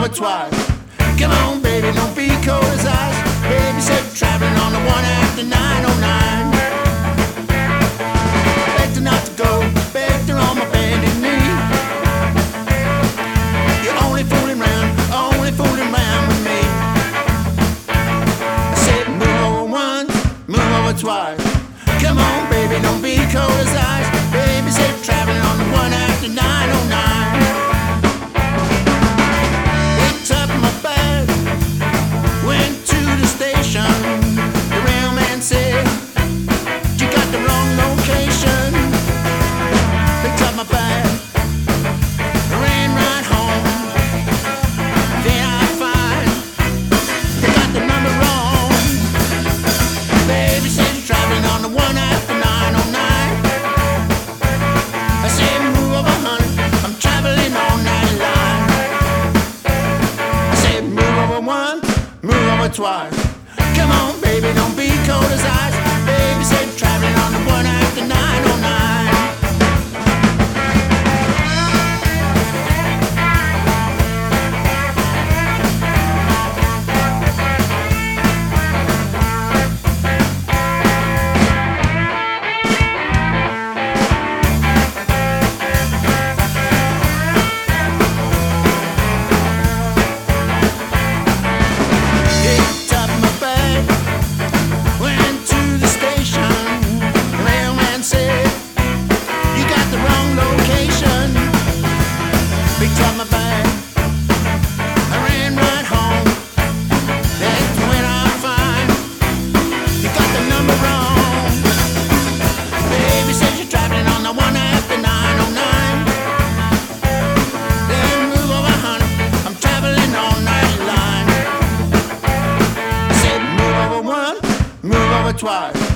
over twice. Come on, baby, don't be cold as ice. Baby said traveling on the one after 909. Begged her not to go, begged her on my bended knee. You're only fooling round with me. I said move over once, move over twice. Come on, baby, don't be cold as ice. Baby said traveling on the one after 909. Picked up my bag, went to the station. The railman said, you got the wrong location. Picked up my bag, ran right home. Then I find they got the number wrong. Baby said you're traveling on the one after 909. I said move over, honey, I'm traveling on that line. I said move over once, move over twice. Come on, baby, don't be cold as ice. Baby said traveling on the one after 909. Picked up my bag, went to the station. The mailman said, you got the wrong location. Picked up my bag, I ran right home. That's when I find you got the number wrong. Baby says you're traveling on the one after 909. Then move over, honey, I'm traveling on that line. I said move over once, move over twice.